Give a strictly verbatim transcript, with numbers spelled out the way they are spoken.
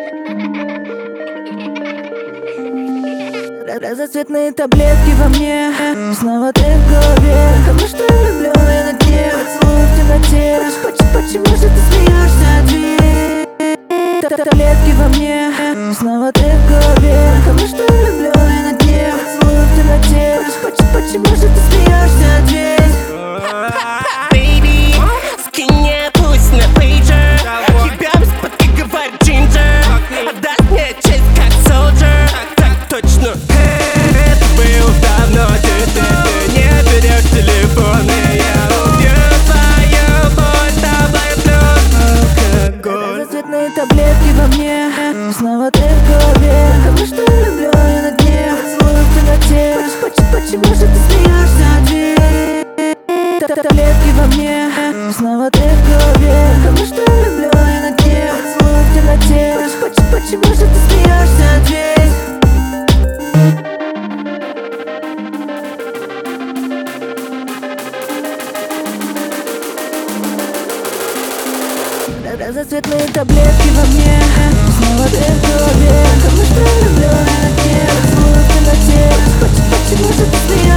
Разноцветные таблетки во мне, снова ты в голове. Кому что я влюблённый на дне, поцелуй в темноте. Почему же ты смеешься, ответь? Таблетки во мне, снова ты в голове. Кому что я влюблённый на дне, поцелуй в темноте. Почему же ты смеешься, ответь? Baby, скинь мне пусть на пейджер. Тебя бесподвиговать джинджер. Отдаст мне честь как солджер. Так точно. Это было давно, ты, ты, ты не берешь телефон, и я убью твою боль, добавлю алкоголь. Разноцветные таблетки во мне, снова ты в голове. Кому что я влюблённый на дне, поцелуй в темноте. Почему же ты смеешься, ответь? Таблетки во мне, снова ты в голове. Кому что я влюблённый на дне, поцелуй в темноте. Почему же ты смеешься, ответь? Разноцветные таблетки во мне, снова ты в голове. Кому что я влюблённый на дне, поцелуй в темноте. Почему же ты смеешься?